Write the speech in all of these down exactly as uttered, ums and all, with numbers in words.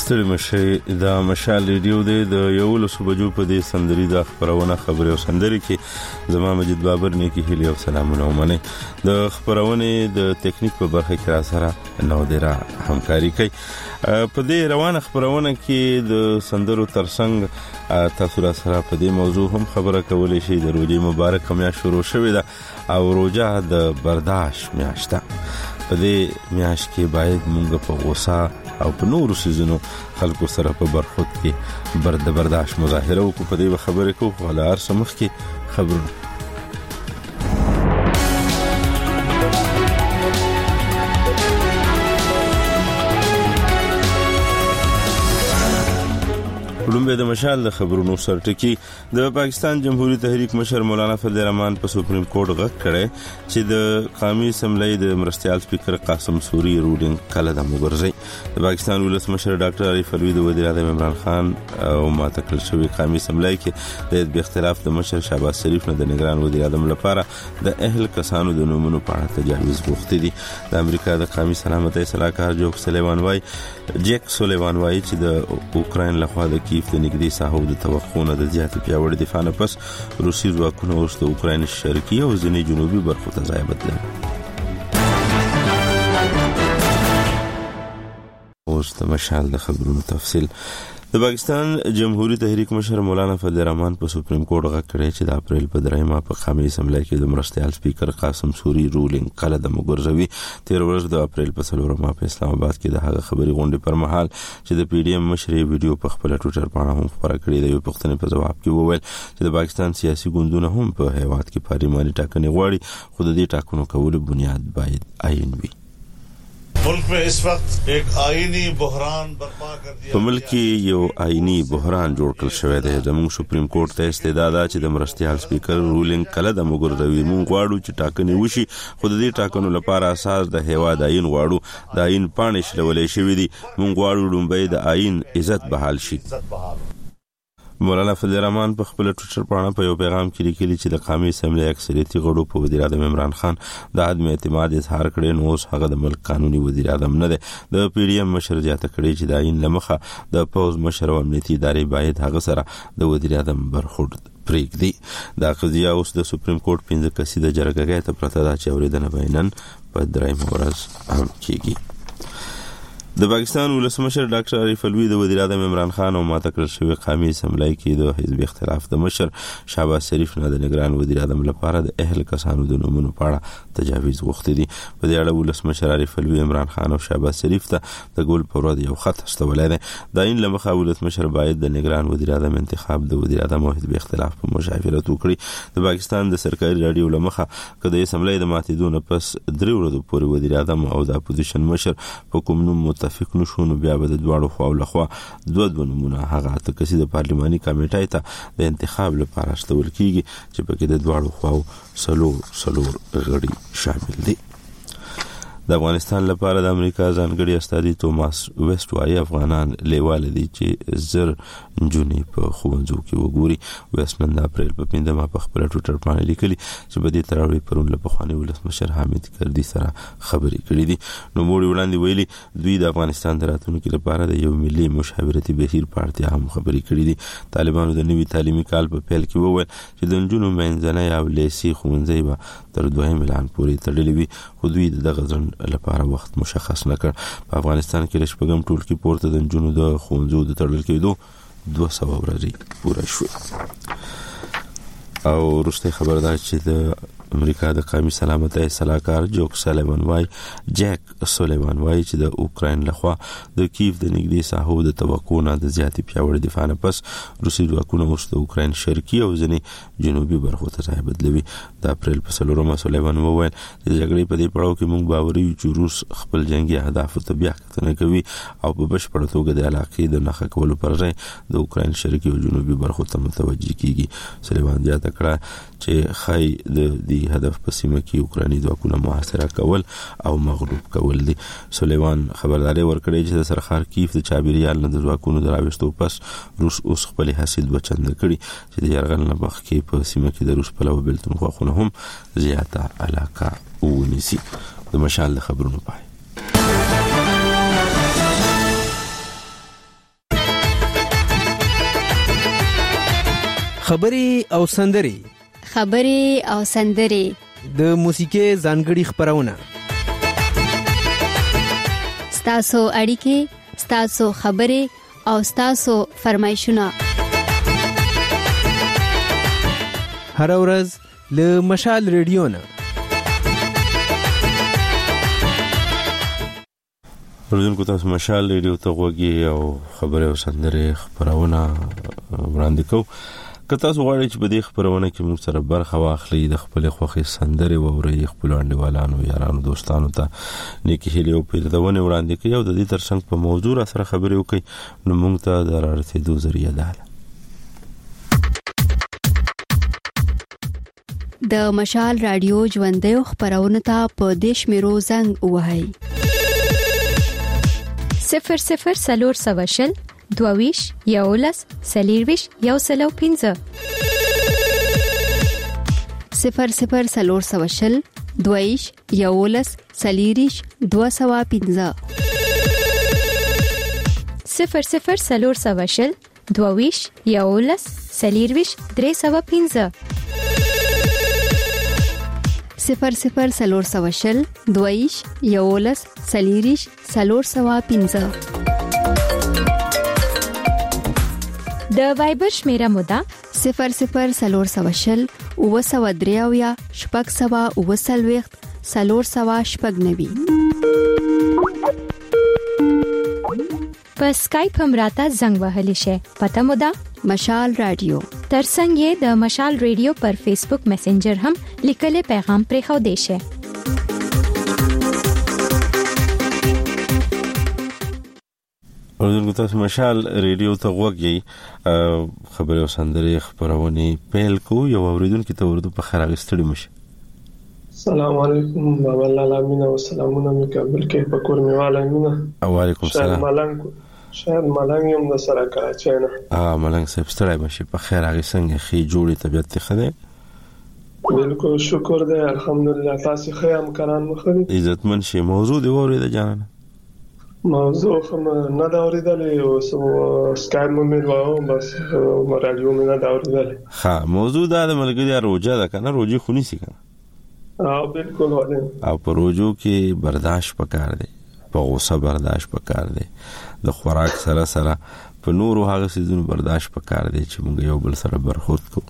ستړي مشي د مشال ریډیو د یو لسو بجو په دې سندري د خبرونه خبري او سندري کې زما مجید بابر نیکی هیلی او سلامونه ومنه. د خبرونه د ټیکنیک په برخه کې را سره نو ډیره همکاري کوي. په دې روانه خبرونه کې د سندرو ترڅنګ تاسو را سره په دې موضوع هم خبره کولای شئ. د روزي مبارک میاشت شروع شوې ده او روزه د برداشت میاشت ده. په دې میاشت کې باید موږ په غوسه او په نورو سيزونو خلکو سره په برخود کې برد برداشت مظاهره وکړو. په دې خبرې کوو خو له هر څه مخکې خبرونه. لومبه د مشال د خبرونو سرټکی د پاکستان جمهوریت تحریک مشر مولانا فضل الرحمن په سپریم کورټ غږ کړي چې د قومي اسمبلی د مرستيال سپیکر قاسم سوري رولینګ کله د مګرزي. د پاکستان ولس مشر ډاکټر عارف الوی د وزیر اعظم عمران خان او ماتکل شوی قومي اسمبلی کې د اختلاف د مشر شهباز شریف نه د نگران وزیر اعظم لپاره د اهل کسانو د نومونو په اړه تجاوز غوښتي دي. د امریکا د قومي سلامتۍ سلاکار جوک سلیوان وای جیک سلیوان وای چې د اوکرين لخوا د کیف د نګدي ساحو د توقعونه د زیاتې پیاوړې دفاع نه پس روسي ځواکونه اوس د اوکرين شرقي او ځینې جنوبي برخو ته ځای بدلوي. اوس د مشال د خبرونو تفصیل. د پاکستان جمهوریت تحریک مشر مولانا فضل الرحمن په سپریم کورټ غږ کړی چې د اپریل په دریمه په قومي اسمبلی کې د مرستيال سپیکر قاسم سوري رولینګ کله د مګرزوي. تیر ورځ د اپریل په څلورمه په اسلام آباد کې د هغه خبري غونډې پر مهال چې د پی ډی ایم مشر ویډیو په خپل ټویټر باندې هم خبره کړې ده. یو پښتني په جواب کې وویل چې د پاکستان سیاسي ګوندونه هم په هیواد کې پارلماني ټاکنې غواړي خو د دې ټاکنو کولو بنیاد باید عین وي. ملک میں اس وقت ایک آئینی بحران برپا کر دیا. په ملک کې یو آئینی بحران جوړ کړل شوی دی. زموږ سپریم کورټ ته استدعا چې د مرستيال سپیکر رولینګ کله د مګرزوي. مونږ غواړو چې ټاکنې وشي خو د دې ټاکنو لپاره اساس د هیواد آئین غواړو. د آئین پاڼې شلولې شوې دي. مونږ غواړو لومبۍ د آئین عزت بحال شي. مولانا فضل الرحمن په خپل ټویټر باندې په یو پیغام کې لیکلي چې د قومي اسمبلی اکثریتي غړو په وزیر اعظم عمران خان د عدم اعتماد اظهار کړي نو اوس هغه د ملک قانوني وزیر اعظم نه دی. د پی ډی ایم مشر زیاته کړي چې د آئین لمخه د پوز مشر او امنیتي ادارې باید هغه سره د وزیر اعظم برخورد پرېږدي. دا قضیه اوس د سپریم کورټ پنځه کسیزه جرګه ته پرته ده چې اوریدنه بینن په درېیمه ورځ هم کیږي. د پاکستان ولسمشر ډاکټر عارف الوی د وزیر اعظم عمران خان او ماتکل شوی قومي اسمبلی کې د حزب اختلاف د مشر شهباز شریف نه د نگران وزیر اعظم لپاره د اهل کسانو د نومونو په اړه تجاوز غوښتي دي. په دې اړه ولسمشر عارف الوی عمران خان او شهباز شریف ته د ګول پر ورځ یو خط استولای دی. د عین لمخه ولسمشر باید د نگران وزیر اعظم انتخاب د وزیر اعظم او حزب اختلاف په مشاورت وکړي. د پاکستان د سرکاري رادیو لمخه کله اسمبلی د ماتیدون پس درې ورځې پورې وزیر اعظم او د اپوزیشن مشر په کوم نوم متفق نشو نو بیا به د دواړو خواو لخوا دوه دوه نمونه هغه ته کسي د پارلماني کمیټې ته د انتخاب لپاره استول کیږي چې پکې د دواړو خواو سلور سلور غړي شامل دي. د افغانستان لپاره د امریکا ځانګړي استادي توماس ویسټ وايي افغانان لیواله دي چې زر جونې په خوندو کې وګوري. ویسټ نن د اپریل په پنځمه په خپل ټویټر باندې لیکلي چې په دې تراوی پرون له پخوانی ولسمشر حامد کرزي سره خبرې کړې دي. نو موږ وړاندې ویلي دوی د افغانستان د راتلونکو لپاره د یو ملي مشاورتي بهیر په اړتیا هم خبرې کړې دي. طالبانو د نوي تعلیمي کال په پیل کې وویل چې د نجونو منځنۍ او لیسي ښوونځي به تر دویم اعلان پورې تړلې وي خو دوی دغه ځن لپاره وخت مشخص نکړ. په افغانستان کې شپږم ټولګي پورته د نجونو د ښوونځو د تړل کېدو دوه سوه ورځې پوره شوې. او وروستی خبر دا چې د امریکا د قومي سلامتۍ سلاکار جوک سلیوان وای جیک سلیوان وای چې د اوکرين لخوا د کیف د نګدي ساحو د توقعونه د زیاتې پیاوړې دفاع نه پس روسي ځواکونه اوس د اوکرين شرقي او ځینې جنوبي برخو ته ځای بدلوي. د اپریل په څلورمه سلیوان وویل چې د جګړې په دې پړاو کې موږ باوري یو چې روس خپل جنگي اهداف ته بیا کتنه کوي او په بشپړ توګه د علاقې د نخښه کولو پر ځای د اوکرين شرقي او جنوبي برخو ته متوجي کیږي. سلیوان زیاته کړه چې خای د دې هدف په سیمه کې اوکراني ځواکونه محاصره کول او مغلوب کول دي. سلیوان خبرداري ورکړي چې د سرخار کیف د چابریال نه د ځواکونو دراوستو پس روس اوس خپل حاصل وچند کړي چې د یرغل نه مخکې په سیمه کې د روس په لور بلتون خواخونه هم زیاته علاقه ونیسي. د مشال خبرونو پای خبرې او سندرې خبرې او سندرې د موسیقي ځانګړي خبرونه ستاسو اړیکې ستاسو خبرې او ستاسو فرمایشونه هر ورځ له مشال ریډیو نه ورځونکو تاسو مشال ریډیو ته غوږی او خبرې او سندرې خبرونه وړاندې کوو. که تاسو غواړئ چې په دې خبرونه کې موږ سره برخه واخلئ د خپل خوښي سندرې وورئ خپل انډیوالانو یارانو دوستانو ته نیکی هیلې او پیردونه وړاندې کوي او د دې ترڅنګ په موضوع سره خبرې وکړي نو موږ ته د رارسېدو ذریعہ ده. د مشال رادیو ژوندۍ خبرونه ته په دیش میرو زنګ وهاي صفر صفر سلور سواشل دوویش یولس سلیرویش یو سلو پینزه صفر صفر سلور سواشل دوویش یولس سلیریش دو سوا پینزه صفر صفر سلور سواشل دوویش یولس سلیرویش درې سوا پینزه صفر صفر سلور سواشل دوویش یولس سلیریش سلور سوا پینزه. د وایبر شمیره مودا صفر صفر سلور سواشل او سوا دریاویا شپږ سوا او سلويخت سلور سوا شپږ نوي. په سکایپ هم راته زنګ وهلی شي پته مودا مشال رادیو ترڅنګ یې د مشال رادیو پر فیسبوک میسنجر هم لیکل پیغام پرې خو دی شي. ورځونکو تاسو مشال ریډیو ته غوږی خبرې او سندرې خبرونه پیل کو یو اوریدونکو ته ورته په خیر اغستړي مشه. السلام علیکم بابا الله امین او سلامونه مې قبول کې پکور میواله امینه. وعلیکم السلام. ملنګ شاید ملنګ یم د سره کراچۍ نه. اه ملنګ صاحب ستړی مشه په خیر اغسنګ خې جوړې طبيعت ته خده. بالکل شکر دی الحمدلله تاسو ښه هم کران مخدي. عزتمن شي موضوع دی ورته جان. موضوع هم نه دا اوریدلې او سو سکایپ مې وایو بس رادیو مې نه دا اوریدلې. ها موضوع دا د ملګری روزه ده کنه روزي خونی سي کنه. اه بالکل وله. او په روزو کې برداشت پکار دی. په غوسه برداشت پکار دی. د خوراک سره سره په نورو هغه سيزونو برداشت پکار دی چې موږ یو بل سره برخورد کوو.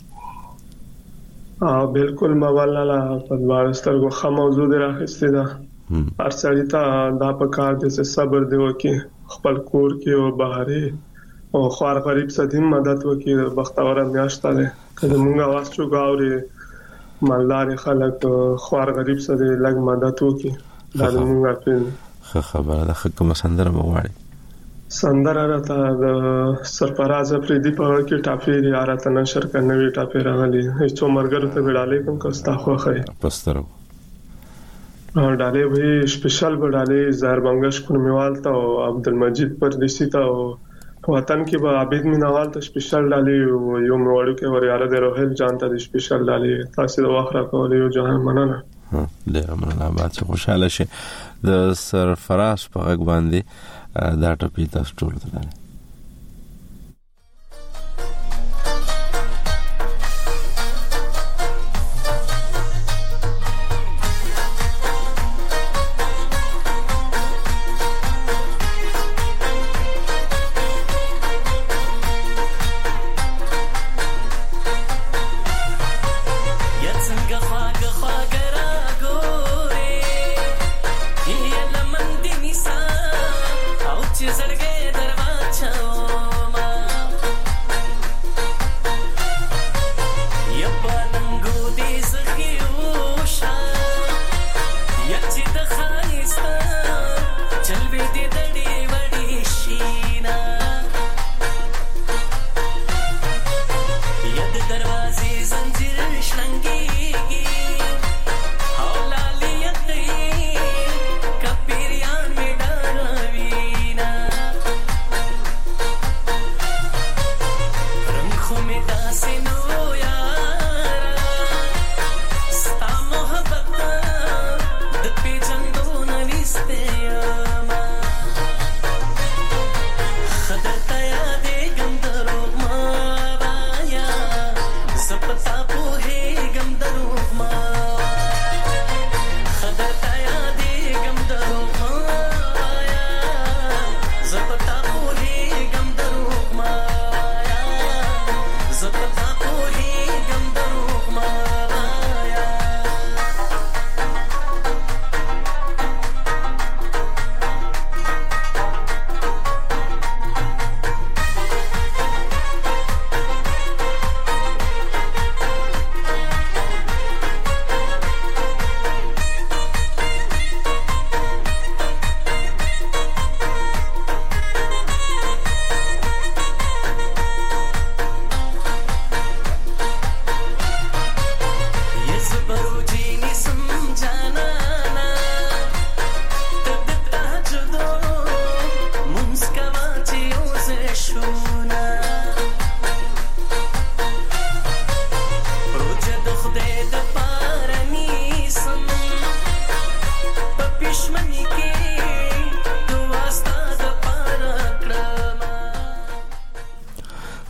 اه بالکل مولانا په وارسترګو خه موضوع دی راخسته ده. هر څړی ته دا پکار دی چې صبر دی وکي خپل کور کې او بهري او خوار غریب سدیم مدد وکي بختوره میاشته ده کله موږ आवाज چو گاوري مالدار خلک خوار غریب سره لګ مدد وکي دا موږ په خبره ده کوم سندره مغواړي سندره راته د سرفراز افریدي په کې ټاپي راته نشر کنوي ټاپي راغلي هیڅ مرګرو ته وړاله کوم کستا خوخه پسترو ډالې وی سپیشل وړاله زهر بنگش کومیوال ته او عبدالمجید پردیسی ته وطن کې به عابد مینوال ته سپیشل ډالې یو موړو کې وریاله د روحل جان ته سپیشل ډالې تاسو د واخره کولې یو جهان مننه ها ډیر مننه بات خوشاله شه د سرفراز په غږ باندې دا ټپی تاسو ټول ته چه زړګې دروازه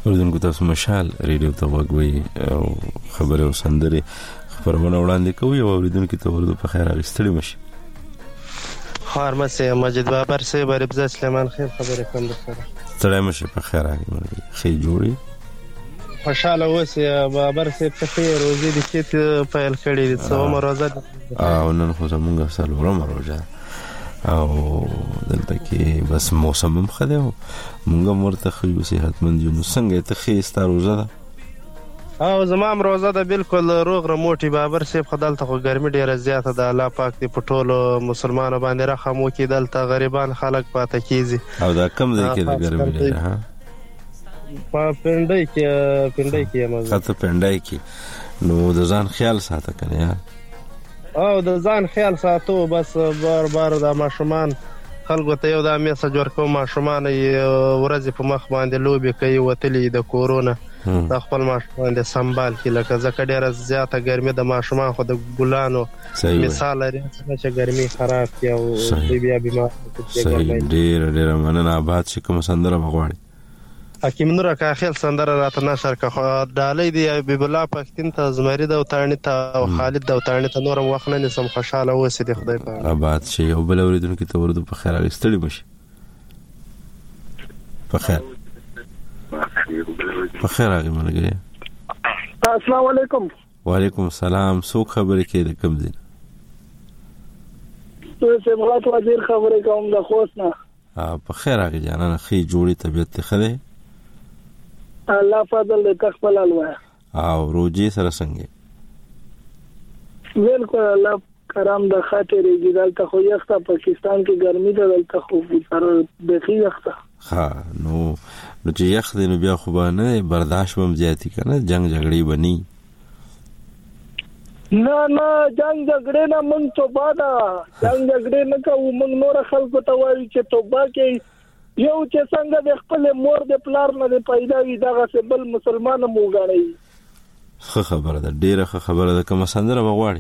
اوریدونکو تاسو مشال ریډیو ته وګورئ او خبره او سندره خبرونه وړاندې کوي او اوریدونکو ته ورته په خیر اغستړي مشي. خارمسه مجید بابر سه بربزه سلیمان خیر خبره کوم سره ستړی مشه په خیر راغلی خې جوړي خوشاله اوسه بابر سه په خیر روزي د چې پیل کړی د څو روزه او نن خو زمونږ سره روزه او دلته کې بس موسم هم خده او مونږه مرته خو صحتمند یو څنګه ته خې ستاره روزه ده او زمام روزه ده بالکل روغ رموټي بابر سیب خدالته خو ګرمي ډیره زیاته ده الله پاک دې په ټولو مسلمانانو باندې رحم وکړي دلته غریبان خلک پاتې کیږي او دا کم دی کې د ګرمي ډیره ها په پندای کې پندای کې مزه خاطر پندای کې نو د ځان خیال ساته کنه او د ځان خیال ساتو بس بار بار د ماشومان خلکو ته یو د میسج ورکوم ماشومان ورځ په مخ باندې لوبي کوي وتلی د کورونا د خپل ماشومان د سنبال کې لکه ځکه ډیره زیاته ګرمي د ماشومان خو د ګلانو مثال لري چې ګرمي خراب کی او بیا بیمار کیږي ډیر ډیر مننه آباد شي کوم سندره بغواړي حکیم نور کا خیل سندره راته نشر کا ډالې دی بیب الله پښتون ته زمری د وتاړنی ته او خالد د وتاړنی ته نورم وخت نه سم خوشاله اوسې د خدای په آباد شي او بل اوریدونکو ته ورته په خیر اغستړي مشي په خیر په خیر راغی ملګری السلام علیکم. وعلیکم السلام. څوک خبرې کوي د کوم ځای؟ زه سمغات وزیر خبرې کوم د خوست نه. ا په خیر راغی جانانه خې جوړی طبيعت ته خده الله فضل دې تخپل الوا او روجي سره څنګه بالکل الله کرام د خاطرې دلته خو یخته پاکستان کې ګرمي ده دلته خو سره بخي یخته ها نو نو چې یخ دې نو بیا خو باندې برداشت هم زیاتی کنه جنگ جګړې بني نه نه جنگ جګړې نه مونږ ته بادا جنگ جګړې نه کوو مونږ نور خلکو ته وایي چې توبه کوي یو چې څنګه د خپل مور د پلار نه پیدا وي دغه څه بل مسلمان مو غاڼي خو خبره ده ډیره خبره ده کوم سندره بغواړي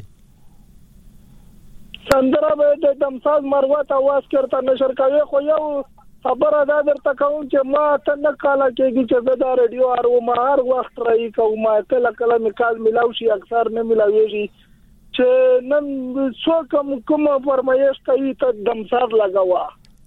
سندره به د دمساز مروت आवाज کرتا نشر کوي خو یو خبره دا درته کوم چې ما ته نه کاله کېږي چې زه دا رادیو ارو ما هر وخت راي کوم کله کله میکال ملاو شي اکثر نه ملاويږي چې نن څو کوم کوم فرمایش کوي ته دمساز لگاوا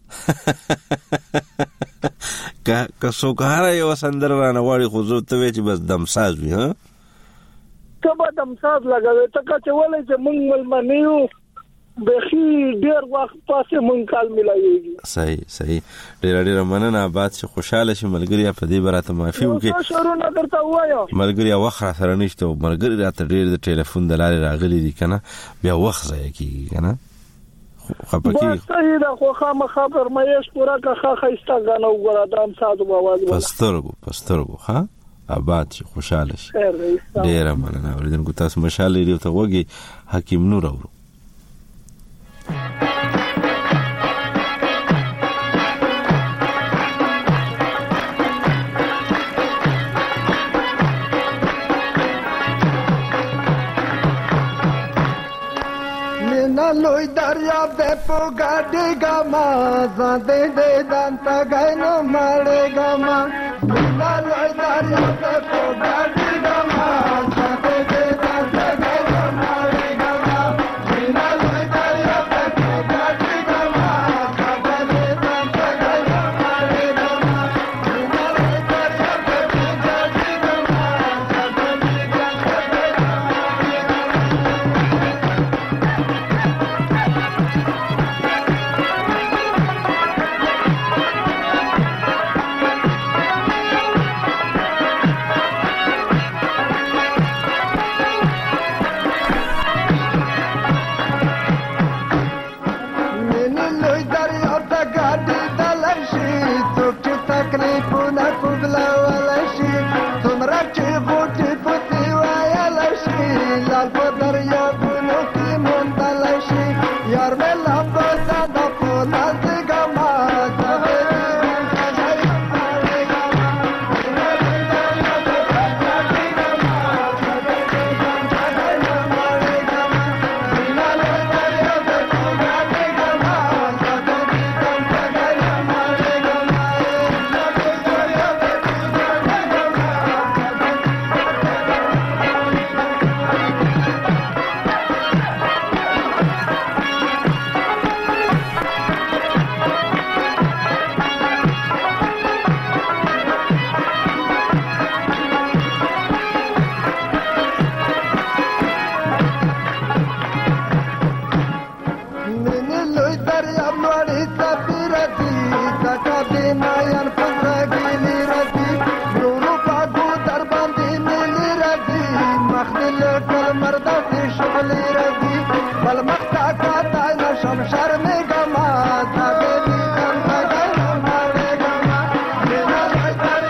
کا کا سو کاره یو سندره رانه واړي خو زه ته چې بس دمساز وي ها کبه دمساز لگاوي ته چې ولې چې مونږ ملمنیو بخي ډیر وخت پاسه مونږ کال ملایږي صحیح صحیح ډیر ډیر مننه آباد شي خوشاله شي ملګری په دې براته معافي وکي شروع درته وایم ملګری وخت سره نشته ملګری راته ډیر د ټلیفون د لارې راغلي دي کنه بیا وخت ځای کیږي کنه خپکی صحیح دا خو خامہ خبر مېش پورا کا خاخستا غنو غره دام ساده आवाज ولا پسترګو پسترګو ها آباد شي خوشاله شي ډیر مننه اوریدونکو تاسو مشال لري ته وګي حکیم نور اورو Loi darya bepo gade gama zade de danta gaino mare gama na loi darya bepo gade gama zade de danta gaino mare gama na loi darya bepo gade gama zade de danta gaino mare gama na loi darya bepo gade gama zade de danta gaino mare gama لکل مردسی شغلی رزی بل مختا کاتا نشم شرمی گما داگه بیدم تگه مالی گما دینا لشتر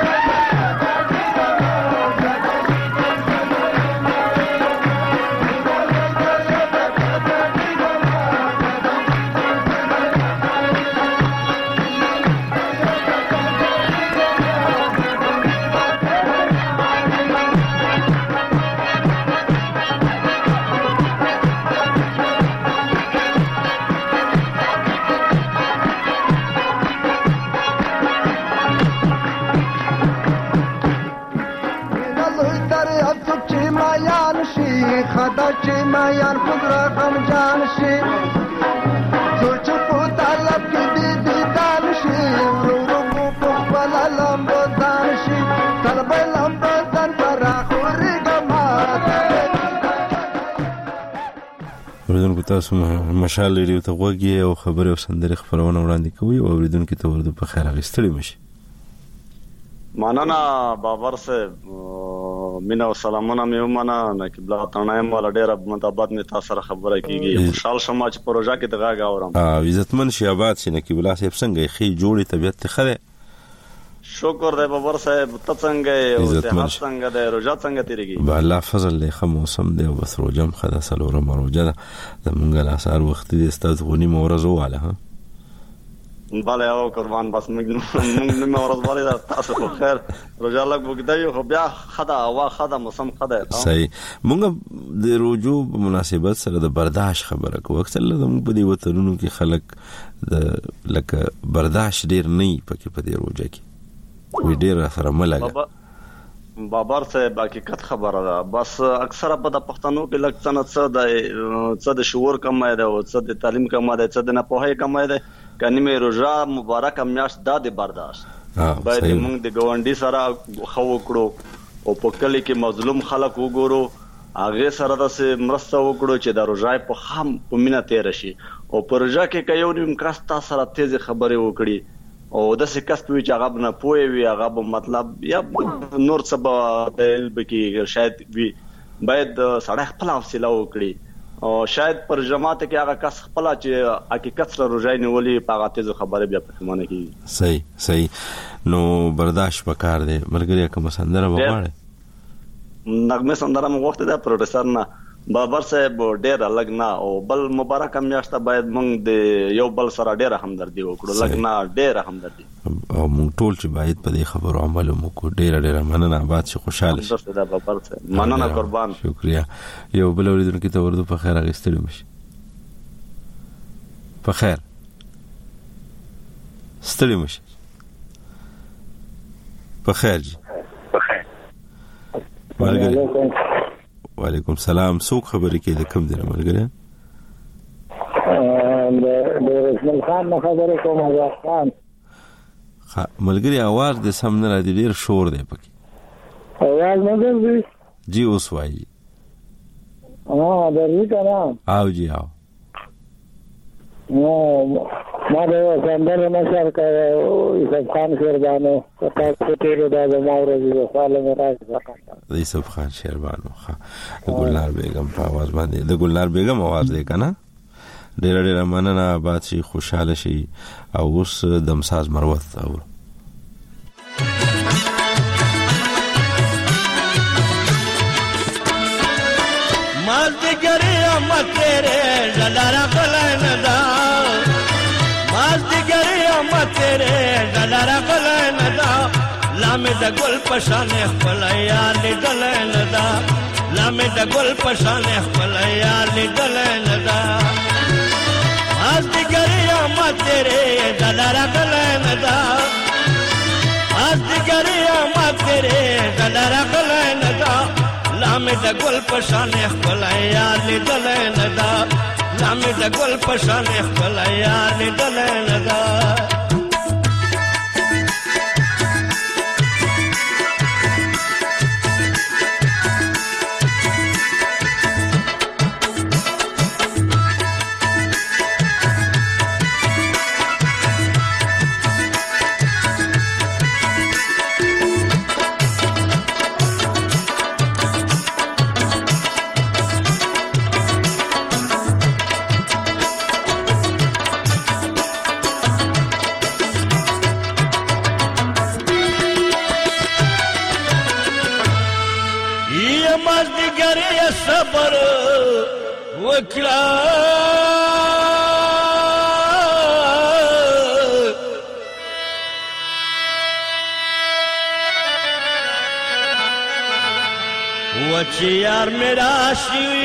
خدا چی میان خود را غم جان شی سوچ کو طلب کی دی دی دان شی رو رو کو پخلا لمبو دان شی طلب لمبو دان پر خوري گما اوریدونکو تاسو مشال لري ته وګي او خبره او سندره خبرونه وړاندې کوي او اوریدونکو ته ورته په خیر غستړي مشي مانانا بابر سے مینا او سلامونه مې ومنه نقیب الله تنایم ولا ډېر متابعت می تاسو سره خبره کیږي خوشحال شوم چې پروژه کې دغه غاورم اه عزتمن شي آباد شي نقیب الله صاحب څنګه خي جوړي طبيعت خره شکر دی بابر صاحب ته څنګه او ته څنګه دی روزه څنګه تیریږي با الله فضل له خو موسم دی او بس روزم خدا سلوره مروجه ده زمونږ لا سار وخت دي استاد غونی مورزو واله ها بالا او قربان بس موږ نن مورز بالا تاسو خو خیر روزه لګ وګدای خو بیا خدا وا خدا موسم خدا صحیح موږ د روزو په مناسبت سره د برداشت خبره کوو اکثر زموږ په دې وطنونو کې خلک د لکه برداشت ډیر نه پکې په دې روزه کې وی ډیر سره ملګری بابر صاحب حقیقت خبره ده بس اکثره په د پښتنو کې لږ څه څه د څه د شعور کم دی او څه د تعلیم کم دی څه د نه پوهه کم دی کني مې روزه مبارک میاشت د برداشت باید موږ د ګوندی سره خو وکړو او په کلی کې مظلوم خلک وګورو هغه سره د مرسته وکړو چې د روزه په خام په مینا تیر شي او پروژه کې کيو نیم کاستا سره تیز خبرې وکړي او د څه کس په چې هغه نه پوي وي هغه مطلب یا نور څه به دل بکی شاید وي باید سړی خپل حوصله وکړي او شاید پر جماعت کې هغه کس خپل چې حقیقت سره روزای نیولې پاغه تیز خبره بیا پښمنه کی صحیح صحیح نو برداشت وکړ دې مرګري کوم سندره وغواړي نغمه سندره مو وخت ده پروډوسر نه بابر صاحب ډېر الګ نه او بل مبارک میاشت باید موږ د یو بل سره ډېر همدردي وکړو لګ نه ډېر همدردي او موږ ټول چې باید په دې خبرو عمل وکړو ډېر ډېر مننه آباد شي خوشاله شي درته دا بابر صاحب مننه قربان شکریا یو بل اوریدونکو ته ورته په خیر غستړي مشي په خیر ستړي مشي په خیر جی په خیر وعلیکم وعلیکم سلام څوک خبرې کوي د کوم ځای ملګری د رسول خان خبرې کوم آزاد خان ملګری आवाज د سم نه راځي ډیر شور دی پکې आवाज نه دی جی اوس وایي اه درې کنه او جی او نو ما د سندره نشر کړو یوسف خان شیربانو تاسو ته ډیر د ماورې سوال مې راځي یوسف خان شیربانو د ګلنار بیگم په आवाज باندې د ګلنار بیگم आवाज دی کنه ډیر ډیر مننه آباد شي خوشاله شي او اوس دمساز مروت او مال دګری امت تیرے زلارا بلندا مال دګری امت تیرے زلارا بلندا لامه د ګل پشان خپل یار دلندا لامه د ګل پشان خپل یار دلندا مال دګری امت تیرے زلارا بلندا مال دګری امت تیرے زلارا بلندا لامه د ګل پشان خپل یار دلندا لامه د ګل پشان خپل یار دلندا صبر وکړه وچ یار میرا شي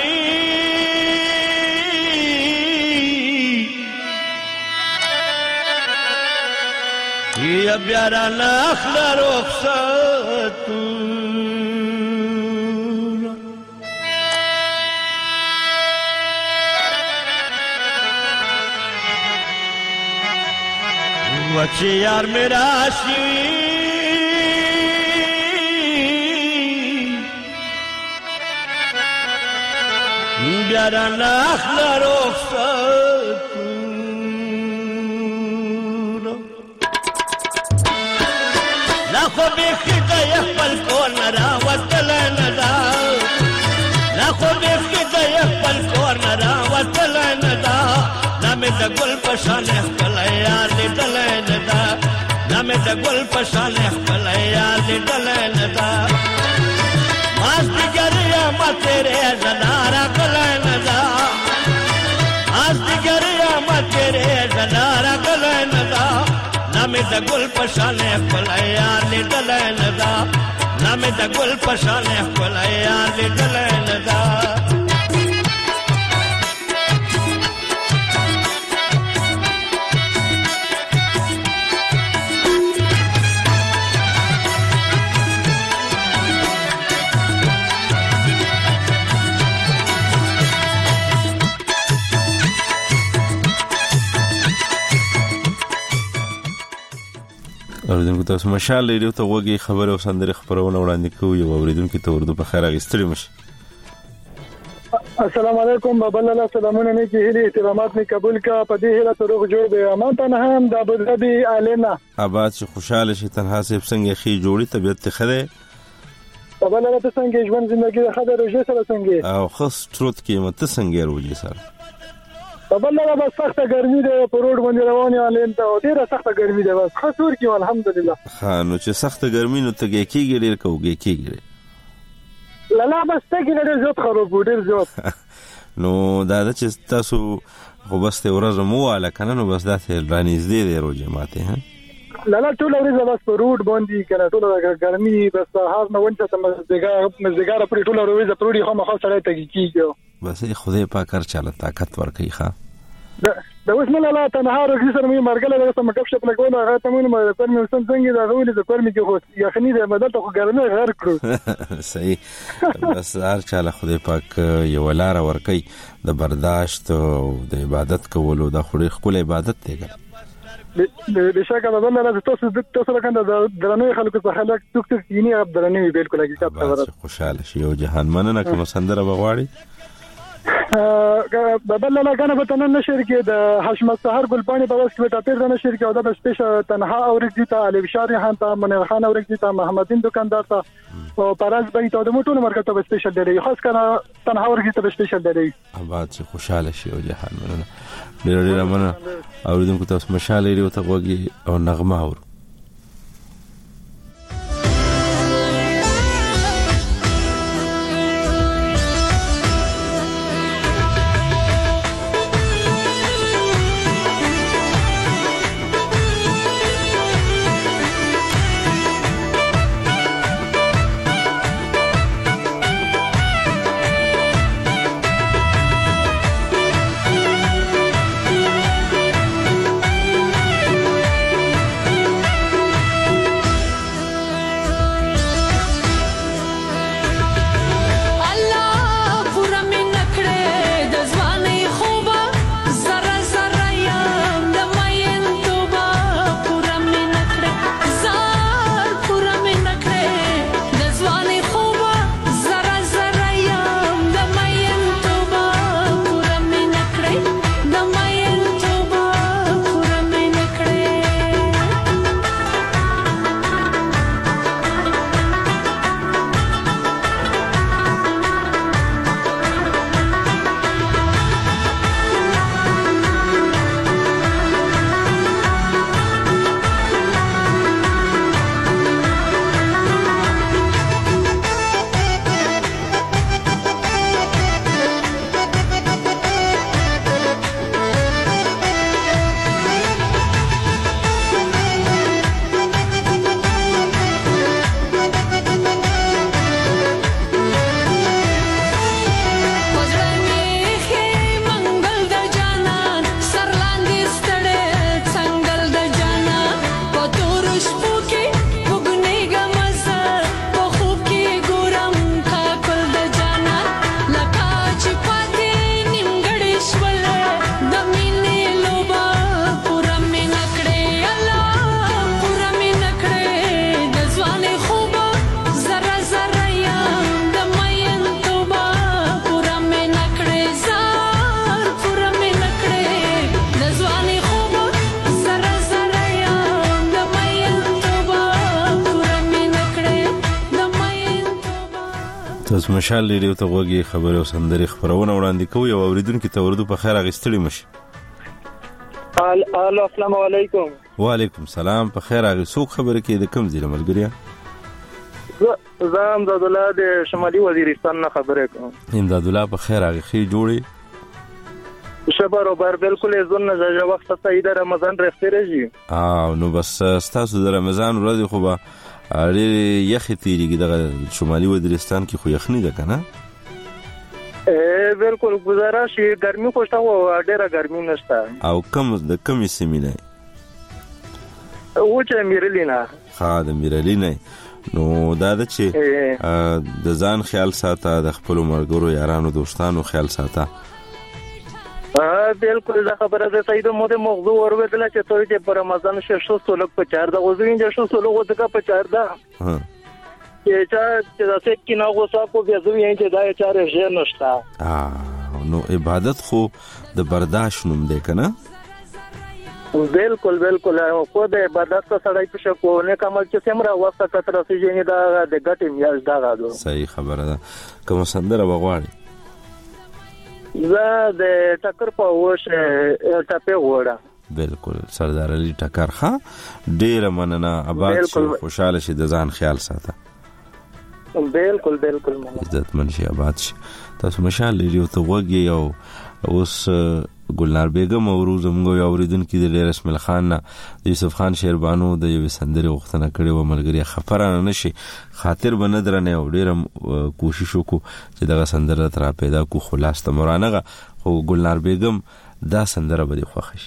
یا بیارا ناخلا رخصتون وچه یار میرا شوی بیارا ناخلا رخصتون خو بیخی دا یخپل کور نرا وطل ندا نا خو بیخی دا یخپل کور نرا وطل ندا نامی دا گل پشان اخپل یار لیدل ندا نامی دا گل پشان اخپل یار لیدل ندا ماز دیگر یا ما تیرے زنارا کل ندا ماز دیگر یا ما تیرے زنارا کل ندا نامه د ګل پشانه خپل یار لیدل نه دا نامه د ګل پشانه خپل یار لیدل نه دا اوریدونکو تاسو مشال ریډیو ته وګورئ خبره او سندره خبرونه وړاندې کوي او اوریدونکو ته ورته په خیر اغستړي مش السلام علیکم بابا الله سلامونه نه کی هلي احترامات می قبول کا پدې هله تروغ جوړ دی امان ته نه هم د ابوظبي الینا آباد چې خوشاله شي تنها سیب څنګه خي جوړي طبيعت ته خره بابا الله ته څنګه ژوند ژوندۍ خبره روزه سره څنګه او خاص تروت کې مت څنګه روزي سره بابا الله بس سخته ګرمي ده په روډ باندې روان یم لنته او ډیره سخته ګرمي ده بس خسور کې الحمدلله ها نو چې سخته ګرمي نو ته کې کېږي ډیر کوږي کېږي لا لا بس ته کې ډیر زیات خراب ډیر زیات نو دا چې تاسو خو بس ته ورځ مو والا کنه نو بس دا ته رانیزدې دی روزه ماته ها لا لا ټول ورځ بس په روډ باندې کنه ټول ګرمي بس هار نه ونته ته مزګار مزګار پر ټول ورځ په روډي خو مخه سره ته کیږي بس خدای پاک هر چاله طاقت ورکړي ښا د وسم الله تنها رګي سره مې مرګله د سم کښ په لګونه هغه ته مونږ مې پر مې سم څنګه دا غوړي د پر مې کې خو یخني د مدد ته ګرمه غیر کړو صحیح بس هر چاله خدای پاک یو لار ورکړي د برداشت او د عبادت کولو د خوري خپل عبادت دی بشکره د الله تاسو تاسو لکه د درنوي خلکو څخه خلک ټوک ټوک یې نه درنوي بالکل حقیقت خبره خوشاله شي او جهان مننه کوم سندره بغواړي بابا الله کنه په تنن نشر کې د حشمت سحر ګلپانی په واسطه ټاپیر د نشر کې او د سپیشل تنها اورګی ته علي بشاری خان ته منیر خان اورګی ته محمدین دکاندار ته او پراز بای ته د موټونو مرکز ته سپیشل دی خاص کنه تنها اورګی ته سپیشل دی آباد چې خوشاله شي او جهان مننه ډیر ډیر مننه اوریدونکو تاسو مشاله لري او ته وګي او نغمه اورو تاسو مشال ریډیو ته وګورئ خبري او سندري خبرونه وړاندې کوي او اوریدونکو ته ورته په خیر اغستړي مشي. الو السلام علیکم. وعلیکم السلام. په خیر اغه څوک خبره کې د کم ځای ملګریا؟ زه امداد الله د شمالي وزیرستان نه خبره کوم. امداد الله په خیر اغه خې جوړي شبر او بر بالکل زون نه ځای وخت ته د رمضان رخصت راځي. اه نو بس تاسو د رمضان ورځ خو به اړې یخې تیریږي د شمالي وزیرستان کې خو یخني ده کنه؟ بالکل گزارش ګرمي خوشته و ډیره ګرمي نشته. او کم د کمی سیمې نه و چې میرلینا ها د میرلینا نو دا د چې د ځان خیال ساته د خپل مرګرو یارانو دوستانو خیال ساته. بالکل دا خبره ده سید مو د موضوع ورودل چې توې چې پر رمضان ششو سولک په چار د غوځوین چې شو سولو غوځکا په چار ده ها چې چې دا څه کې نو غوسه کو بیا زوی چې دا چار ژر نشتا. اه نو عبادت خو د برداشت نوم دی کنه؟ بالکل بالکل خو د عبادت څخه سړی په شکو نه کومل چې سمره واسطه کتر سيجنې دا د ګټې میاش دا غاډو. صحیح خبره ده. کوم سندره وغواړي؟ زه د ټکر په وښه ټپه وړه. بالکل سردار علي ټکر ښا ډیر مننه. آباد شي خوشاله شي د ځان خیال ساته. بالکل بالکل عزت منشي آباد شي. تاسو مشال ریډیو ته وګورئ او اوس ګلنار بیگم او روزمګو یو اوریدونکو د رسمل خان نه یوسف خان شیربانو د یو سندري وختنه کړي و ملګری خبرانه نشي خاطر بندرنه او ډیر کوشش وکړو چې دغه سندره تر پیدا کو خلاص ته مرانغه خو ګلنار بیگم دا سندره به خوښ شي.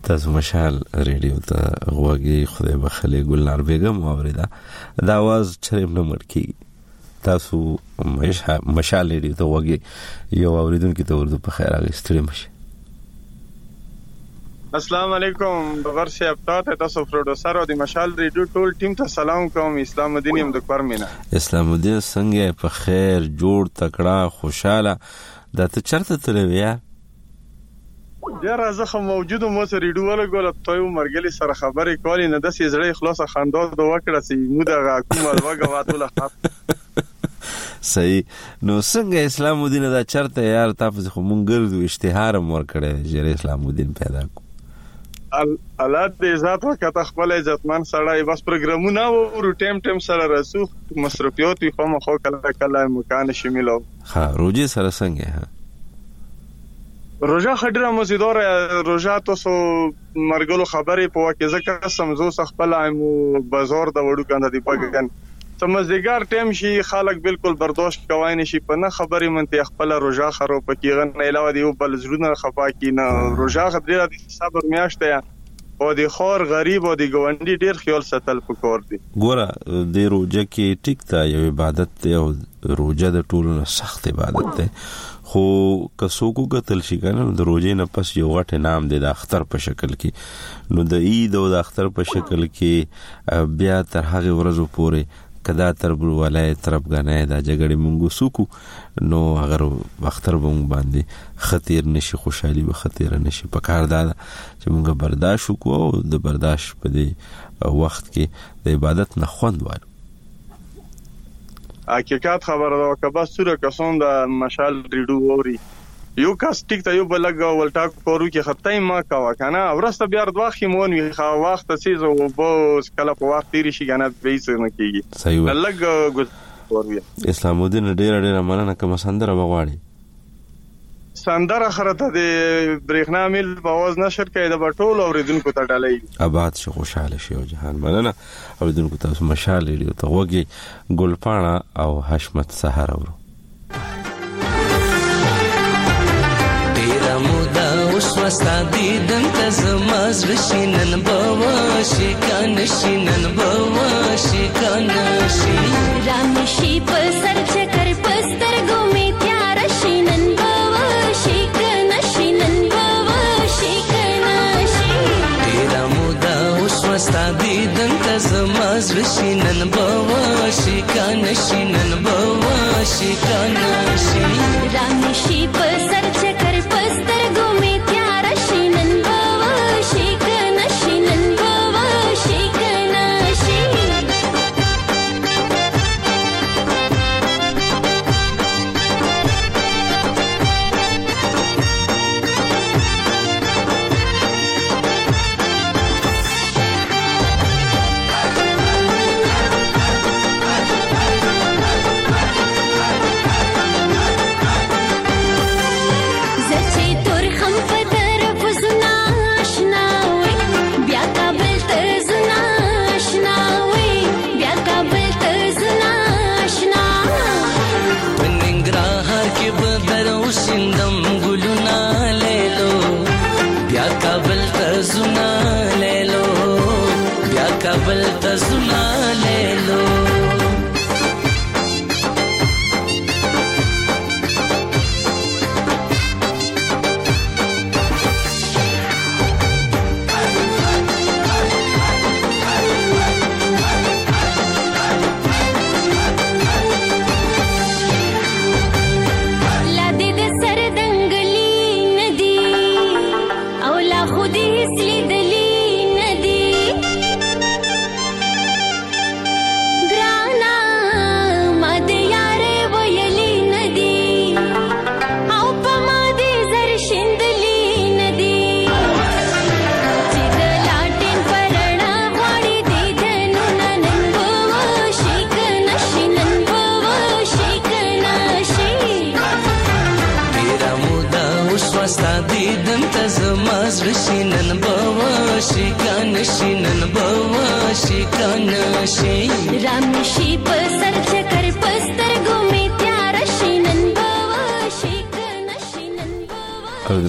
تاسو مشال ریډیو ته غوږی خدای بخلې ګلنار بیگم اوریدا دا आवाज چرېم نه مړکی تاسو مشال ریډیو ته غوږی یو اوریدونکو ته ورته په خیر اغستړي مشه. السلام علیکم بغیر سے ابطاط تاسو پروډوسر او د مشال ریډیو ټول ټیم ته سلام کوم. اسلام الدین يم د پرمینا. اسلام الدین څنګه په خیر جوړ تکړه خوشاله دا ته چرته تلوي ډیر ازخه موجود مو سره ریډیو ولا ګول ته یو مرګلی سره خبرې کولې نه د سې زړې خلاصه خندا د وکړه سي مودا کومه وګه واتله خاط صحیح نو څنګه اسلام الدین دا چرته یار تاسو خو مونږ ګرځو اشتهار مور کړی چې اسلام الدین پیدا کو الله دې ذات وکړه خپل عزتمن سړی بس پروګرامونه او ټیم ټیم سره رسو مصرفيات خو مخه کله کله مکان شاملو. ها روزي سره څنګه ها روزا خډره مزیدار روزا تاسو مرګلو خبرې په واکه ځکه سمزو خپل مو بازار د وړو کنده دی پاکن سمزګار ټیم شي خلک بالکل برداشت کوي نشي په نه خبرې منته خپل روزا خرو پکې غن علاوه دی بل زړونه خفا کی نه روزا خبره د صبر میاشته او د خور غریب او د ګوندې ډیر خیال ساتل پکور دي. ګوره د روزه کې ټیک تا یو عبادت دی او روزه د ټولو سخت عبادت دی خو کسو کو قتل شي کنه د روزې نه پس یو غټ نام دی د اختر په شکل کې نو د عید او د اختر په شکل کې بیا تر هغه ورځو پورې کدا تر ولای طرف غنه دا جګړې مونږ سوکو نو اگر اختر بم باندې خطر نشي خوشحالي به خطر نشي پکار دا چې مونږ برداشت وکړو د برداشت په دې وخت کې د عبادت نه خوند وایو. حقیقت خبره ده که بس سوره کسون د مشال ریډو اوري یو کس ټیک ته یو بلګ ولټا کورو کې خطای ما کا وکنه ورسته بیا د واخې مون وی خا وخت سیزو بو کله په وخت تیری شي کنه به څه نه کیږي لګ ګوري. اسلام الدین ډیر ډیر مننه کوم سندره بغواړي سندره خرته د برېښنا مل په आवाज نشر کړي د بټول اوریدونکو ته ډالۍ آباد شي خوشاله شي او جهان مننه اوریدونکو تاسو مشال ریډیو ته وګي ګلپاڼه او حشمت سحر اورو. وستا دیدن تزماز رشینن بواشی کانشینن بواشی کانشی رامشی پسر چکر پستر گومی تیارشینن بواشی کانشینن بواشی کانشی تیرا مودا وستا دیدن تزماز رشینن بواشی کانشینن بواشی کانشی رامشی پسر چکر پستر گومی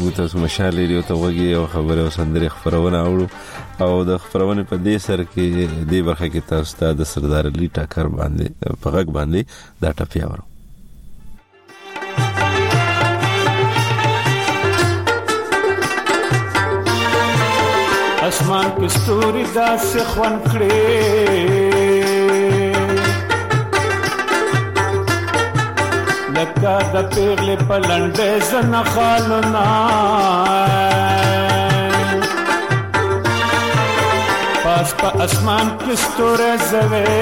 موږ تاسو مشال ریډیو ته وګورئ او خبره او سندري خبرونه اورو او د خبرونه په دې سر کې دې برخه کې تاسو ته د سردار علي ټاکر باندې په غږ باندې دا ټپي اورو. اسمان کې ستوري داسې خوان کړې لکه د پیغلې په لنډې زنه خالونه پاس په اسمان کې ستوري زوي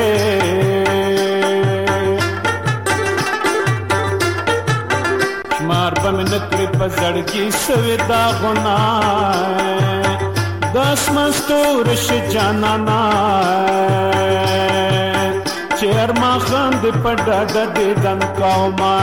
شمار به مې نکړې په زړګي سوي داغونه داس مستور ش جانانا چیر ما خند پډا د دې دن کومه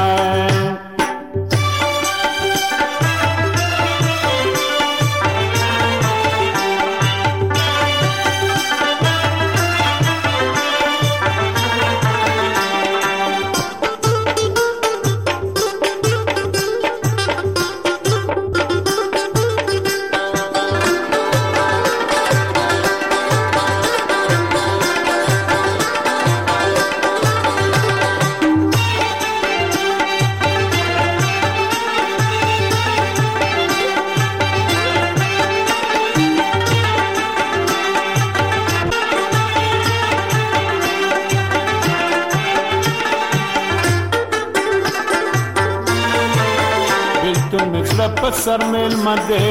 سر میل مدے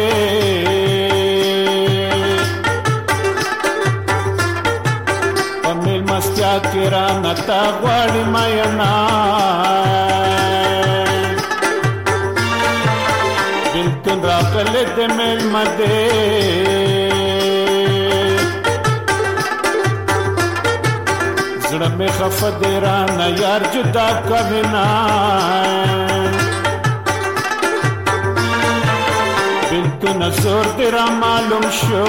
میل مستیا کرا نتا غواړي ماینا بلکل راغله د میل مدے زړه مې خفه دی را نه یار جدا کوینا تو نظر تیرا معلوم شو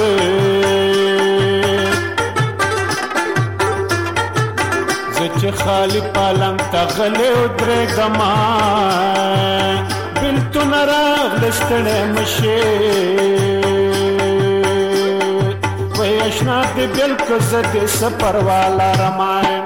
زچ خالی پالنگ تغلی ادرے گما بل تو نراغ لستنے مشے وی اشنا دی بل کزد سپر والا رمائن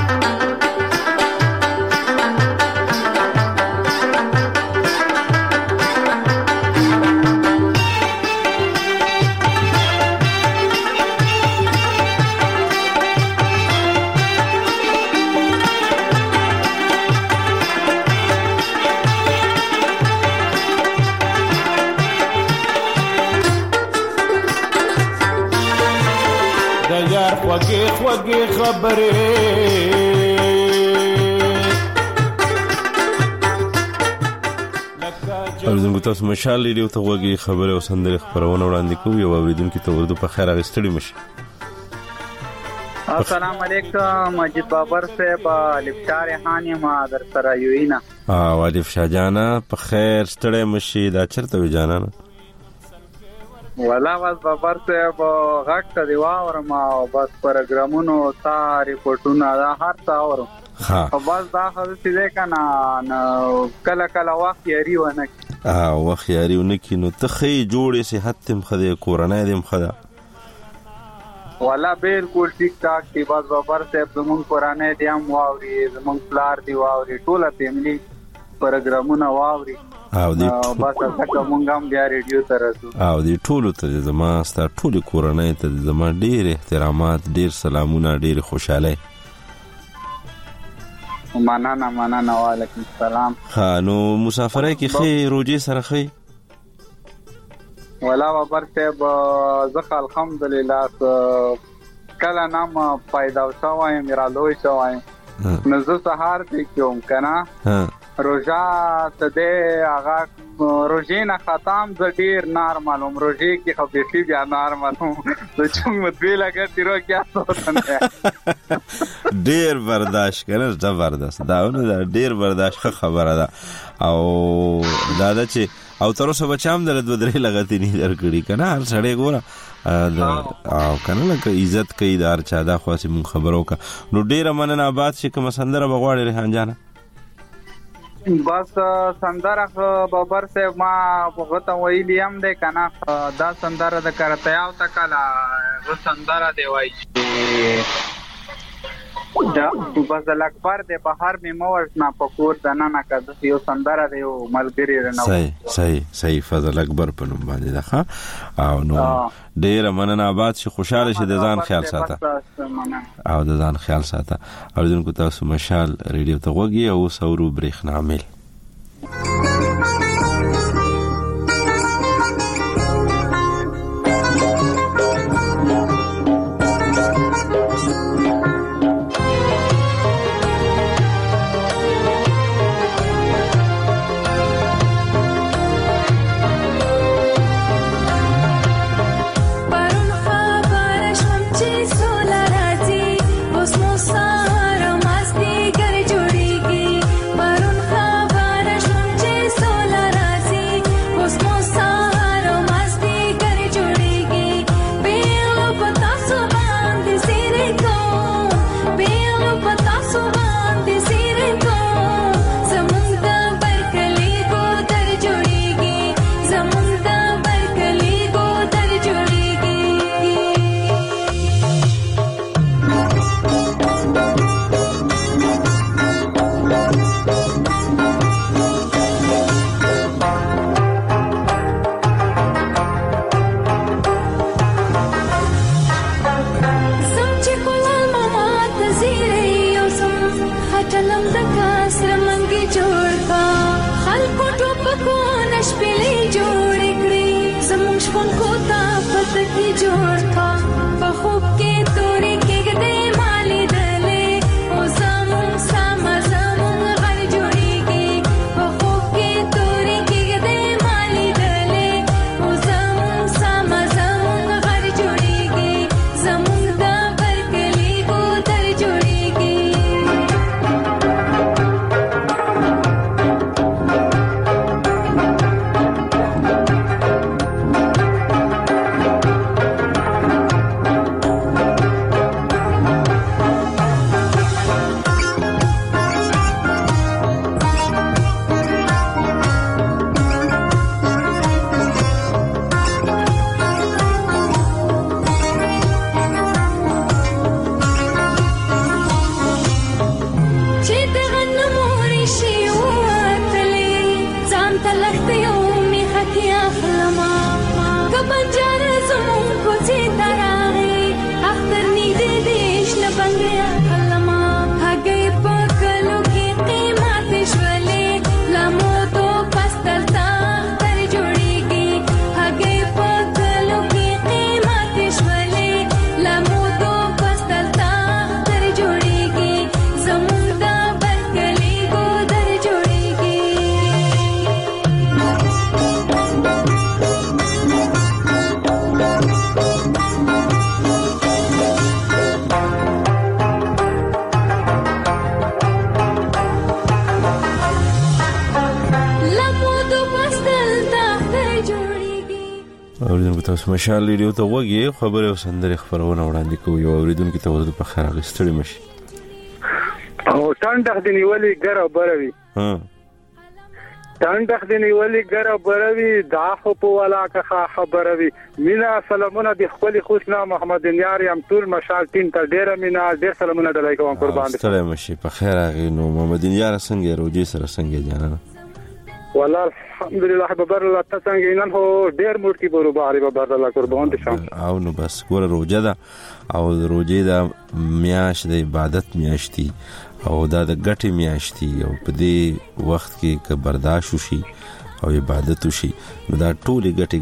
خوږې خوږې خبرې زموږ تاسو مشال ریډیو ته وګورئ خبره او سندري خبرونه وړاندې کوو یو اوریدونکو ته ورته په خیر اغستړي مشي. السلام علیکم مجید بابر صاحب لفټار هاني ما در سره یوینا اه والف شاجانا په خیر ستړي مشي دا چرته وی جانانه ولا واز بابر صاحب غږ ته دی واورم او بس پروګرامونو تا ریپورتونه دا هر څه اورم ها او بس دا خو څه کنه کله کله وخت یاري ونه اه وخت یاري ونه کینو ته خې جوړې صحت تم خدای کورنۍ دم خدا ولا بالکل ټیک ټاک دی بس بابر صاحب زمون کورنۍ دی هم واوري زمون پلار دی واوري ټول فیملی پروګرامونه واوري او دی بس تاسو مونږ هم بیا ریډیو ته راځو او دی ټول ته زما ستاسو ټول کورنۍ ته زما ډیر احترامات ډیر سلامونه ډیر خوشاله مننه مننه وعلیکم السلام. ها نو مسافرای کی خې روزي سره خې ولا خبر ته زخ الحمدلله کله نام پیدا شوای میرا لوی شوای نو زه سهار دې کوم کنه روزا ته دې هغه روزینه ختم ز ډیر نارمالوم روزي کې خو به بیا نارمالوم د چنګ مدوی لګا تیرو کیا سوتنه ډیر برداشت کنه زبردست داونه دا ډیر برداشت خبره ده او دادا چې او تر اوسه بچام در د درې لګتی نه درکړي کنه هر سړی ګوره او کنه لکه عزت کوي دار چا دا خاصه مون خبرو کا نو ډیر مننه آباد شي کوم سندره بغواړي ریحان جان بس سندره بابر صاحب ما وغته ویلی هم ده کنه دا سندره د کرتیاو تکلا غ سندره دی وای دا بس الاکبر د بهر می موج نه پکور د نه نه کده یو سندره دی او ملګری رنو صحیح صحیح صحیح فضل اکبر په نوم باندې ده او نو ډیر مننه آباد شي خوشاله شي د ځان خیال ساته او د ځان خیال ساته او دونکو تاسو مشال ریډیو ته وګي او سورو برېښنا مل تاسو مشال ریډیو ته وګورئ خبره او سندره خبرونه وړاندې کوي او اوریدونکو ته ورته په خیر غستړي مشي او څنګه د نیولې ګره بروي ها څنګه د نیولې ګره بروي دا خو ولا که خبروي مینا سلامونه د خپل خوشنا محمد نیار یم ټول مشال تین ته ډیره مینا ډیر سلامونه دلای کوم قربان دي ستړي مشي په خیر غي نو محمد نیار څنګه روجي سره څنګه جانانه والله الحمدلله ببر الله تاسو نن هو ډیر موټي برو باري ببر الله قربان دي شم او نو بس ګور روزه ده او روزه ده میاش د عبادت میاشتي او دا د ګټي میاشتي او په دې وخت کې ک برداشت وشي او عبادت وشي نو دا ټولي ګټي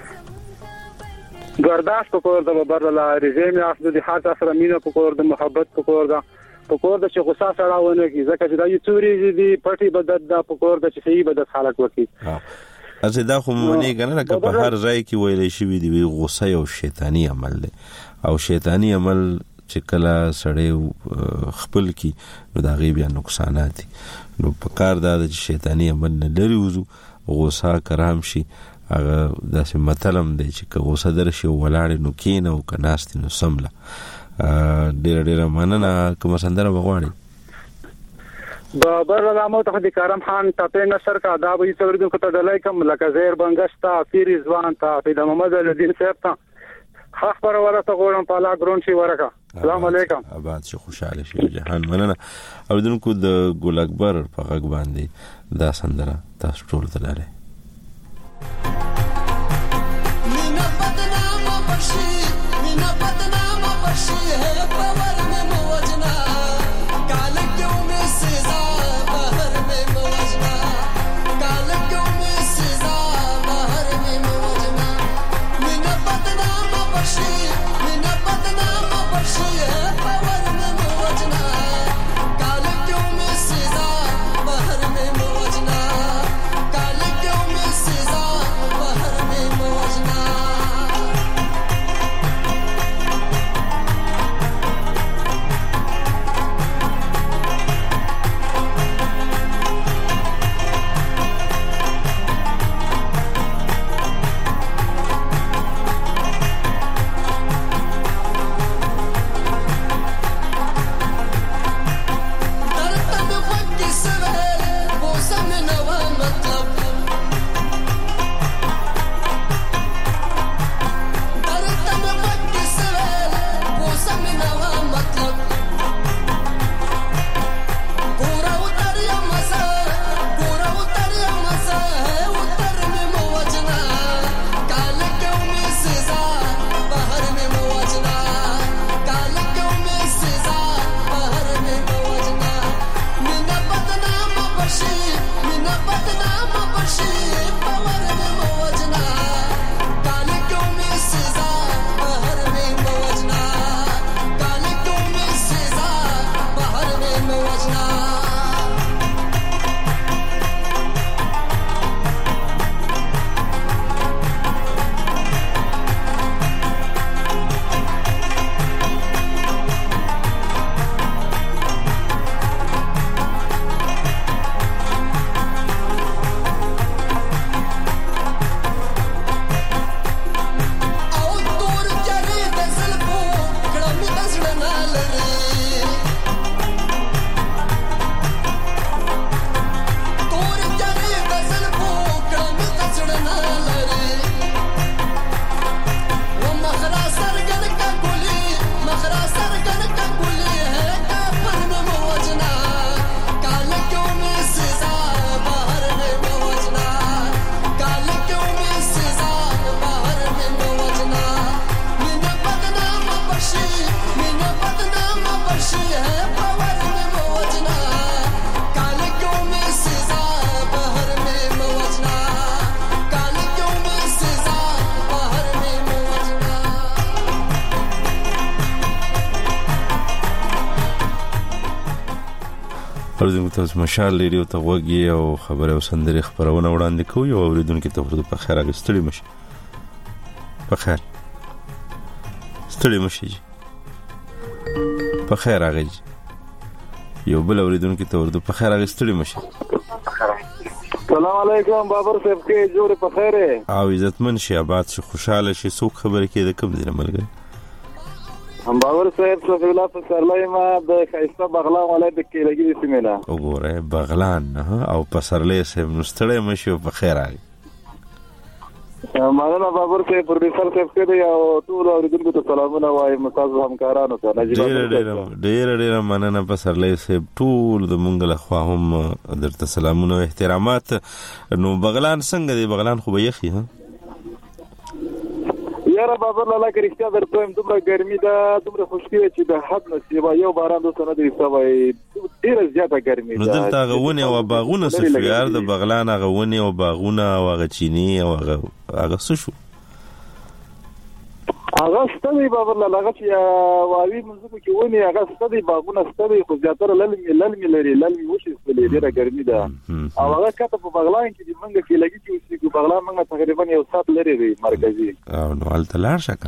ګټي برداشت وکړ د ببر الله رضای میاش د حاجت سره مینه وکړ د محبت وکړ دا پکور د چې غصه سړاونه کی ځکه چې دا یو چوري دي پټي بدد دا پکور د چې صحیح بدد خلک وکي ازه دا خو مونږ نه کنه که په هر ځای کې ویلې شي دی غصه یو شیطانی عمل دی او شیطانی عمل چې کله سړی خپل کی نو دا غي بیا نقصانات نو په کار دا چې شیطانی عمل نه لري وزو غصه کرام شي هغه داسې متلم دی چې غصه درشي ولاړ نو کین او کناست نو سمله ډیر ډیر مننه کوم سندره وغواړي بابر علامه ته د کرم خان ټاپه نشر کا دا به څوردو کته دلای کوم لکه زیر بنگشتا پیر ځوان ته د محمد الدین صاحب ته خبر ورته غوړم په لا ګرون شي ورکا السلام علیکم آباد شي خوشاله شي جهان مننه اوریدونکو د ګل اکبر په غږ باندې دا سندره تاسو ټول ته لاره مینا بدنامه بشي مینا بدنامه بشي ہے پاور میں موجنا کال کیوں میں سزا باہر میں موجنا کال کیوں میں سزا باہر میں موجنا مینا بدنامه بشي مینا بدنامه بشي ہے پاور میں موجنا کال کیوں میں سزا باہر میں موجنا کال کیوں میں سزا باہر میں موجنا ورځم تاسو مشال لري او تغوږی او خبره او سندري خبرونه وړاندې کوي او اوریدونکو ته ورته په خیر اغستړي مشي په خیر ستړي مشي په خیر اغج یو بل اوریدونکو ته ورته په خیر اغستړي مشي السلام علیکم بابر صاحب کې جوړ په خیر او عزتمن شي آباد شي خوشاله شي څوک خبره کې د کوم ځای ملګری هم باور صاحب صفی الله په سرلای ما د خایسته بغلان ولای د کېلګي سیمه وګوره بغلان او په سرلای سم نستړی مشي په خیر راغی مانه باور صاحب پروډوسر صاحب کې او ټول اوریدونکو ته سلامونه وایم تاسو همکارانو ته نجیب ډیر ډیر ډیر ډیر مننه په سرلای صاحب ټول د مونږ له خوا هم درته سلامونه او احترامات نو بغلان څنګه دی بغلان خو به یخي ها یاره بابر لاله کې رښتیا درته دومره ګرمي ده دومره خوشکي چې د حد نصیبه یو باران دوسه نه دی سوای ډیر زیاته ګرمي ده نو دلته غوونه او باغونه سفیار د بغلان غوونه او باغونه او غچینی او هغه څه شو هغه ستدي بابر لاله چې واوی منځو کې ونی هغه ستدي باغونه ستدي خو زیاتره للمي للمي لري للمي وشي ستلې ډیره ګرمي ده او هغه کته په بغلان کې د منګه کې لګي چې اوسې بغلان منګه تقریبا یو سات لري دی مرکزي او نو التلار شکه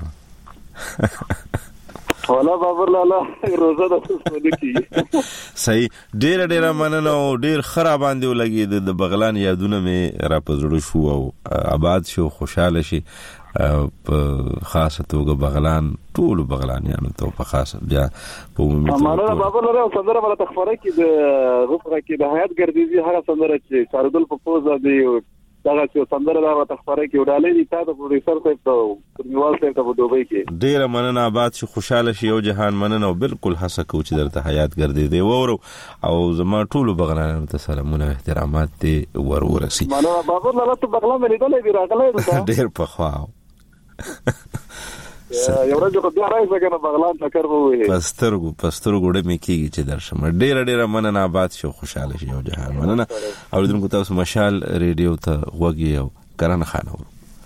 ولا بابر لاله روزه د څه کی صحیح ډیر ډیر مننه او ډیر خراب باندې ولګي د بغلان یادونه مې را پزړو شو او آباد شو خوشاله شي په خاصه توګه بغلان ټول بغلانیانو ته په خاصه بیا په عمومي مانه بابا لره سندره ولا تخفره کې د روپغه کې د حیات ګردیزي هغه سندره چې ساردل په پوزا دی دا چې سندره دا تخفره کې وډالې دي تاسو پروډوسر صاحب ته نیوال صاحب ته په دوبۍ کې ډیر مننه آباد شي خوشاله شي او جهان مننه او بالکل هڅه کوم چې درته حیات ګردیزي وورو او زما ټول بغلانیانو ته سلامونه او احترامات دي ورورسي مانه بابا لره ته بغلان مې لیدلې دی راغله ډیر په خوا یو ورځ خو بیا راځه کنه بغلان ټکر وې پسترګو پسترګو ډې مې کیږي چې درشم ډېر ډېر مننه آباد شو خوشاله شي او جهان مننه او دونکو تاسو مشال ریډیو ته وګي او کرن خانو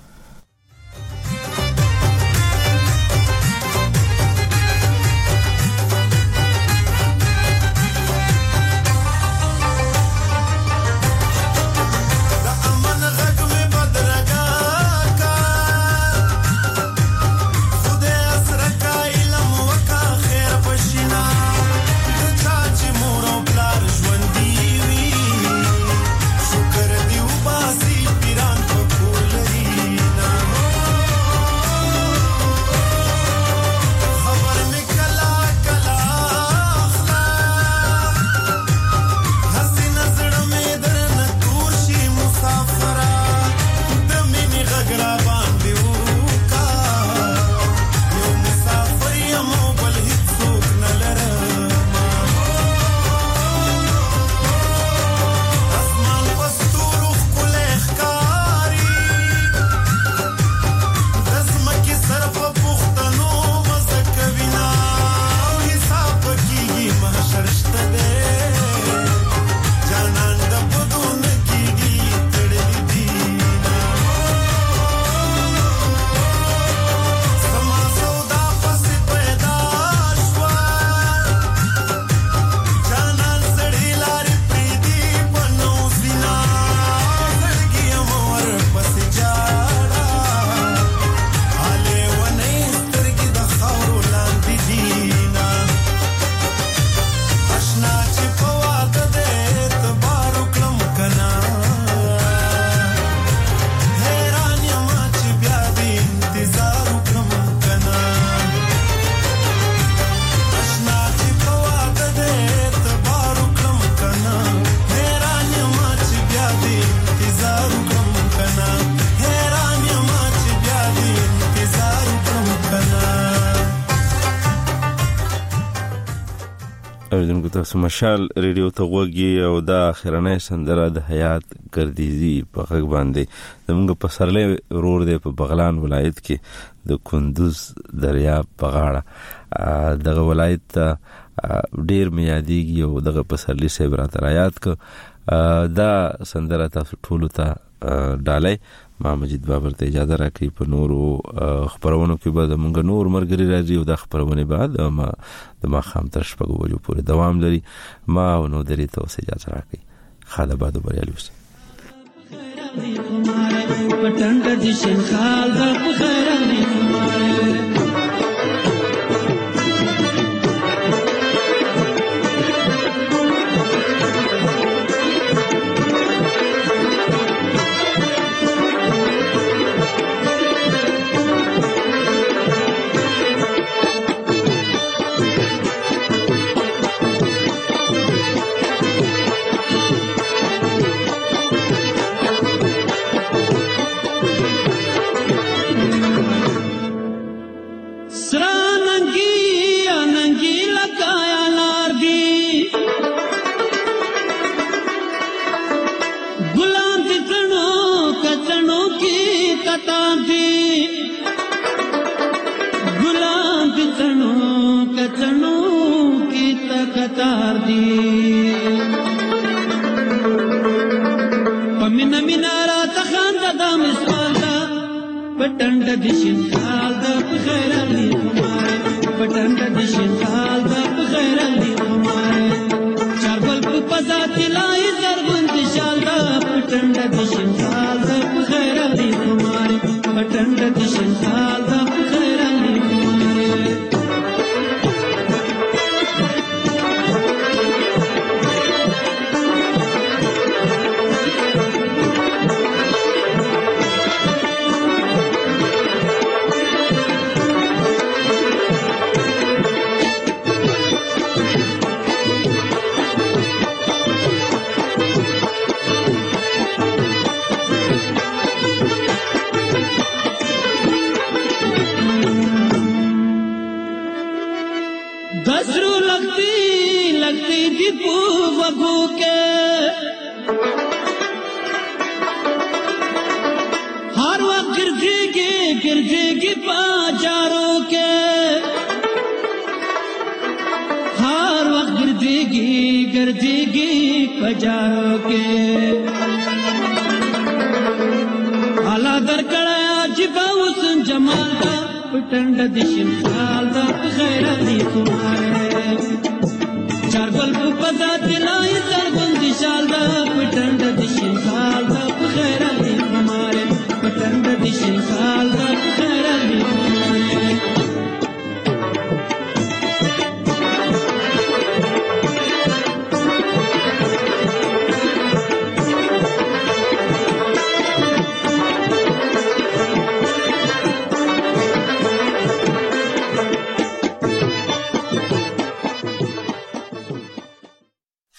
تاسو مشال ریډیو ته وګي او دا اخرنۍ سندره د حیات ګردیزي په غږ باندې زموږ په سرلې رور دی په بغلان ولایت کې د کندوز دریاب په غاړه دغه ولایت ډیر میادیږي او دغه په سرلې سیب را ترایات ک دا سندره تاسو ټول ته ډالای ما مجید بابر ته اجازه راکړي په نورو خبرونو کې به موږ نور مرګري راځي او د خبرونه بعد ما د ما خام تر شپږ بجو پورې دوام لري ما نو درې ته اجازه راکړي خاله بادو بریالي اوسئ پټنګ د شین خال د خیرانې پټنګ د شین خال د خیرالي خمار پټنګ د شین خال د خیرالي خمار چاربل په پزات لای زربند شال د پټنګ د شین خال د خیرالي خمار پټنګ د شین خال د خیرالي خمار वगू के हर वक्त गिरजेगी गिरजेगी बाजारों के हर वक्त गिरजेगी गिरजेगी बाजारों के आला दर कड़ाया जिबा उसन जमाल दा पटंड दिशिन साल दा खैरा दी तुम्हारे चार बल्ब पता दिलाई सरबंदी शाल दा पटंड दिशिन साल दा खैरा दी तुम्हारे पटंड दिशिन साल दा खैरा दी